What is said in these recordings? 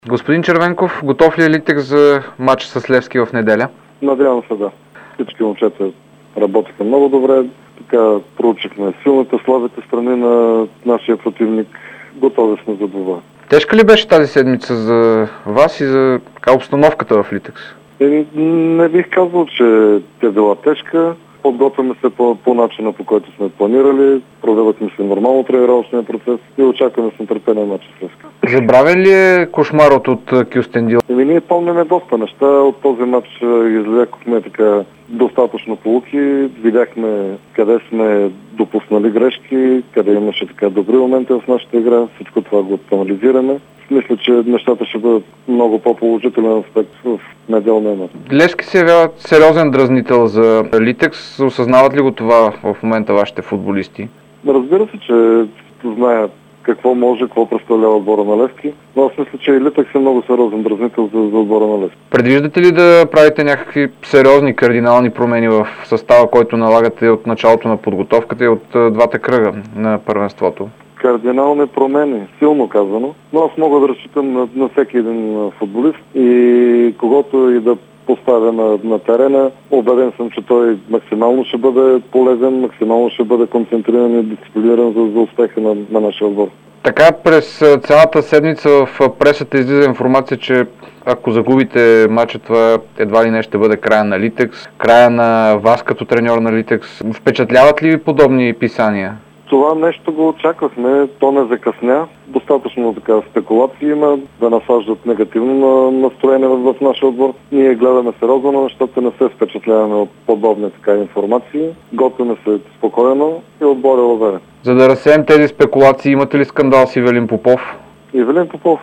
Господин Червенков, готов ли е Литекс за матч с Левски в неделя? Надявам се, да. Всички момчета работиха много добре. Така проучихме силните, слабите страни на нашия противник. Готови сме за това. Тежка ли беше тази седмица за вас и за обстановката в Литекс? Не бих казал, че е била тежка. Подготвяме се по начина, по който сме планирали. Проведохме се нормално тренировъчния процес и очакваме с нетърпение матч с Левски. Забравен ли е кошмарът от Кюстендил? Ние помним доста неща. От този матч извлекохме така достатъчно поуки. Видяхме къде сме допуснали грешки, къде имаше така добри моменти в нашата игра. Всичко това го анализираме. Мисля, че нещата ще бъдат много по-положителен аспект в неделния мач. Левски се явява сериозен дразнител за Литекс. Осъзнават ли го това в момента вашите футболисти? Разбира се, че знаят какво може, какво представлява отбора на Левски, но аз мисля, че и Литекс е много сериозен дразнител за отбора на Левски. Предвиждате ли да правите някакви сериозни кардинални промени в състава, който налагате от началото на подготовката и от двата кръга на първенството? Кардинални промени, силно казано, но аз мога да разчитам на всеки един футболист и когото и да поставя на терена. Убеден съм, че той максимално ще бъде полезен, максимално ще бъде концентриран и дисциплиниран за успеха на нашия отбор. Така през цялата седмица в пресата излиза информация, че ако загубите матча, това едва ли не ще бъде края на Литекс, края на вас като треньор на Литекс. Впечатляват ли ви подобни писания? Това нещо го очаквахме, то не закъсня. Достатъчно така спекулации има да насаждат негативно на настроение в нашия отбор. Ние гледаме сериозно на нещата, не се впечатляваме от подобни така информации. Готвим се спокойно и отбор е уверен. За да разсеем тези спекулации, имате ли скандал с Ивелин Попов? Ивелин Попов?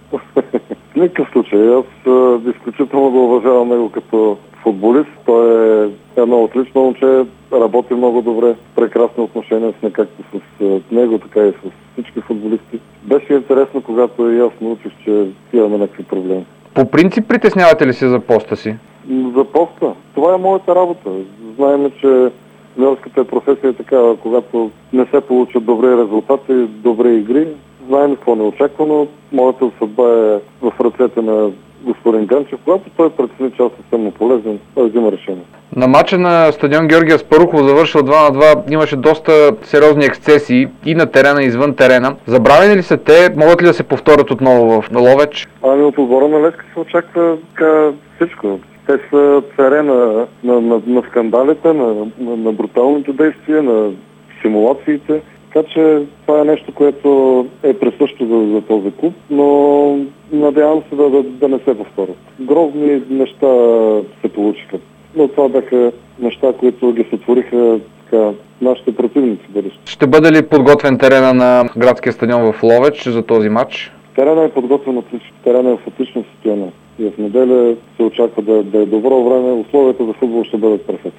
В никакъв случай. Аз изключително го уважавам него като футболист. Той е едно отлично момче, работи много добре, прекрасни отношения сме както с него, така и с всички футболисти. Беше интересно, когато и аз научих, че имаме някакви проблеми. По принцип притеснявате ли се за поста си? За поста? Това е моята работа. Знаем, че тренерската професия е такава, когато не се получат добри резултати, добри игри. Знаем какво не е очаквано. Моята съдба е в ръцете на господин Ганчев, когато той прецени, че аз съм му полезен, той взима решение. На матча на стадион Георги Аспарухов, завършил 2-2, имаше доста сериозни ексцесии и на терена, и извън терена. Забравени ли са те? Могат ли да се повторят отново в Ловеч? Ами от отбора на Левски се очаква така всичко. Те са царе на скандалите, на бруталните действия, на симулациите. Така че това е нещо, което е присъщо за този клуб, но надявам се да не се повторят. Грозни неща се получиха, но това бяха неща, които ги сътвориха така нашите противници. Ще бъде ли подготвен терена на градския стадион в Ловеч за този матч? Терена е подготвен отлично, терена е в отлично състояние и в неделя се очаква да е добро време, условията за футбол ще бъдат перфектни.